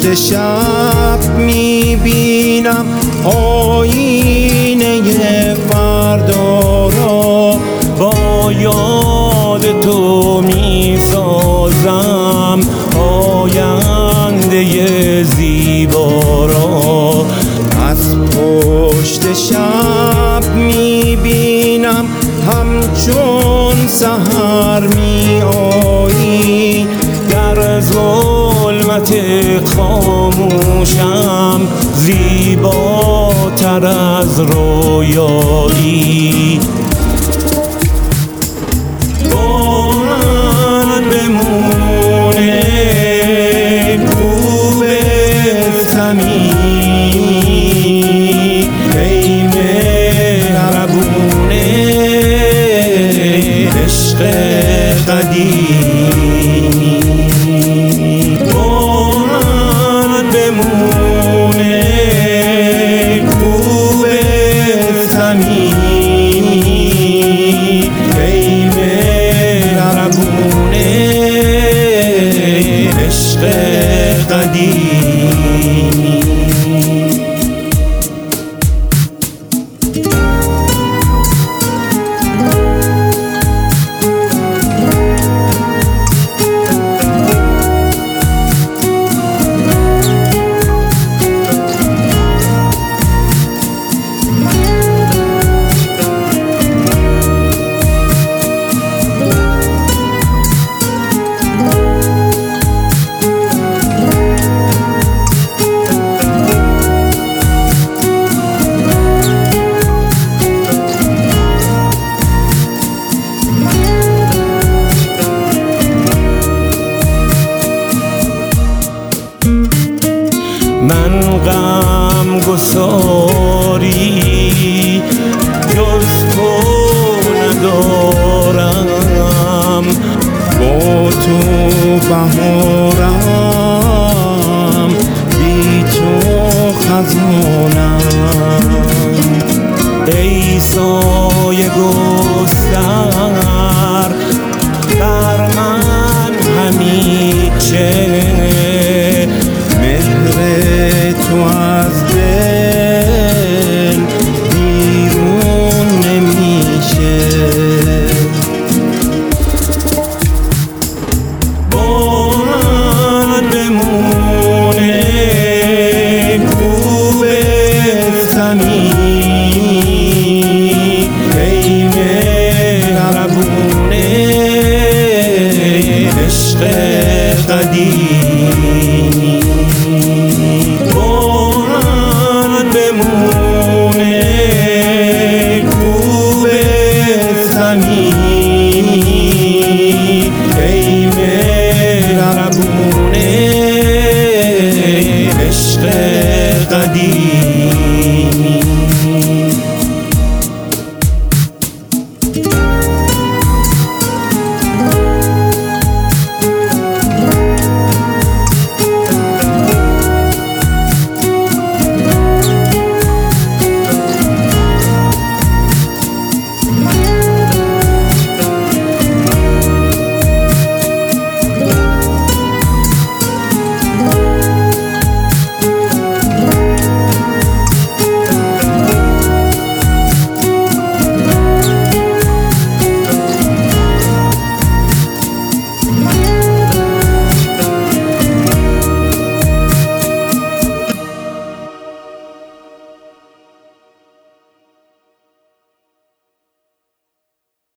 پشت شب میبینم آینه فردا را، با یاد تو میسازم آینده زیبا را. از پشت شب میبینم همچون سحر میآیی، در ظلمت خاموشم زیباتر از رویایی. با من بمونه خوب صمیمی، ای مهربون عشق قدیمی. با من بمونه خوب صمیمی، ای مهربون عشق قدیمی. من غم گساری جز تو ندارم، با تو بهارم بی تو خزانم. ای سایه گستر بر من همیشه، تو از دل بیرون نمیشه. با من بمونه خوب صمیمی، ای مهربون عشق قدیمی. ای مهربون عشق قدیمی.